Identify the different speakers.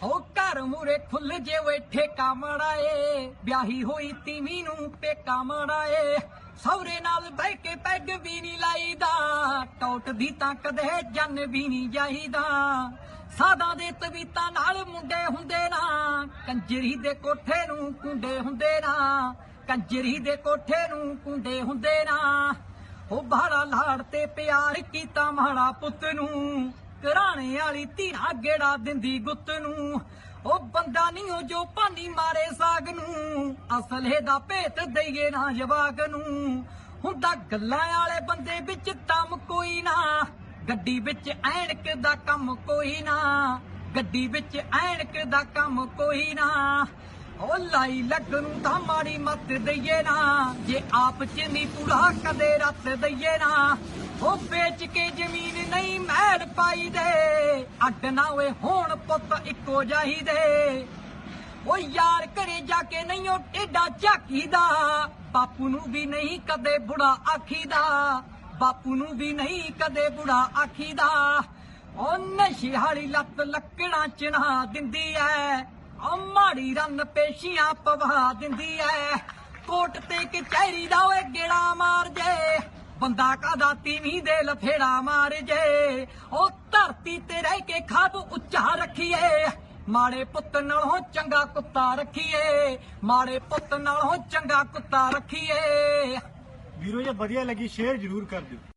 Speaker 1: ਹੋ ਘਰ ਮੂਰੇ ਖੁੱਲ ਜੇ ਵੇ ਠੇਕਾ ਮੜਾਏ, ਵਿਆਹੀ ਹੋਈ ਤੀਵੀਂ ਨੂੰ ਪੇਕਾ ਮੜਾਏ। ਸਹੁਰੇ ਨਾਲ ਬਹਿ ਕੇ ਪੈਗ ਵੀ ਨਹੀਂ ਲਾਈਦਾ, ਟੌਟਦੀ ਤਾਂ ਕਦੇ ਜਨ ਵੀ ਨਹੀਂ ਜਾਈਦਾ। ਸਾਧਾਂ ਦੇ ਤਵੀਤਾਂ ਨਾਲ ਮੁੰਡੇ ਹੁੰਦੇ ਨਾ, ਕੰਜਰੀ ਦੇ ਕੋਠੇ ਨੂੰ ਕੁੰਡੇ ਹੁੰਦੇ ਨਾ, ਕੰਜਰੀ ਦੇ ਕੋਠੇ ਨੂੰ ਕੁੰਡੇ ਹੁੰਦੇ ਨਾ। ਉਹ ਬਾਹਲਾ ਲਾੜ ਤੇ ਪਿਆਰ ਕੀਤਾ ਮਾੜਾ ਪੁੱਤ ਨੂੰ, ਘਰਾਣੇ ਵਾਲੀ ਧੀਰਾ ਗੇੜਾ ਦਿੰਦੀ ਗੁੱਤ ਨੂੰ। ਉਹ ਬੰਦਾ ਨਹੀਂ ਉਹ ਜੋ ਭਾਨੀ ਮਾਰੇ ਸਾਗ ਨੂੰ, ਅਸਲੇ ਦਾ ਭੇਤ ਦਈਏ ਨਾ ਜਵਾਗ ਨੂੰ। ਹੁੰਦਾ ਗੱਲਾਂ ਵਾਲੇ ਬੰਦੇ ਵਿੱਚ ਦਮ ਕੋਈ ਨਾ, ਗੱਡੀ ਵਿੱਚ ਐਨਕ ਦਾ ਕੰਮ ਕੋਈ ਨਾ, ਗੱਡੀ ਵਿੱਚ ਐਨਕ ਦਾ ਕੰਮ ਕੋਈ ਨਾ। ਉਹ ਲਾਈ ਲੱਗ ਨੂੰ ਤਾਂ ਮਾੜੀ ਮੱਤ ਦਈਏ ਨਾ, ਜੇ ਆਪ ਚ ਨਹੀਂ ਪੂਰਾ ਕਦੇ ਰੱਤ ਦਈਏ ਨਾ। ਉਹ ਵੇਚ ਕੇ ਜ਼ਮੀਨ ਨਹੀਂ ਮਹਿਲ ਪਾਈ ਦੇ, ਅੱਡ ਨਾ ਹੋਏ ਹੋਣ ਪੁੱਤ ਇੱਕੋ ਜਾਹੀਦੇ। ਉਹ ਯਾਰ ਘਰੇ ਜਾ ਕੇ ਨਹੀਂ ਉਹ ਟੇਡਾ ਝਾਕੀਦਾ, ਬਾਪੂ ਨੂੰ ਵੀ ਨਹੀਂ ਕਦੇ ਬੁੜਾ ਆਖੀਦਾ, ਬਾਪੂ ਨੂੰ ਵੀ ਨਹੀਂ ਕਦੇ ਬੁੜਾ ਆਖੀਦਾ। ਉਹ ਨਸ਼ੇ ਵਾਲੀ ਲੱਤ ਲੱਕੜਾਂ ਚਿਣਾ ਦਿੰਦੀ ਐ, ਉਹ ਮਾੜੀ ਰੰਨ ਪੇਸ਼ੀਆਂ ਪਵਾ ਦਿੰਦੀ ਐ। ਕੋਟ ਤੇ ਕਚਹਿਰੀ ਦਾ ਓਏ ਗੇੜਾ ਮਾਰ ਜੇ, ਬੰਦਾ ਕਾਦਾ ਤੀਵੀਂ ਦੇ ਲਫੇੜਾ ਮਾਰ ਜੇ। ਉਹ ਧਰਤੀ ਤੇ ਰਹਿ ਕੇ ਖਾਬ ਉੱਚਾ ਰੱਖੀਏ, ਮਾੜੇ ਪੁੱਤ ਨਾਲੋਂ ਚੰਗਾ ਕੁੱਤਾ ਰੱਖੀਏ, ਮਾੜੇ ਪੁੱਤ ਨਾਲੋਂ ਚੰਗਾ ਕੁੱਤਾ ਰੱਖੀਏ।
Speaker 2: ਵੀਰੋ ਜੇ ਵਧੀਆ ਲੱਗੀ ਸ਼ੇਅਰ ਜ਼ਰੂਰ ਕਰ ਦਿਓ।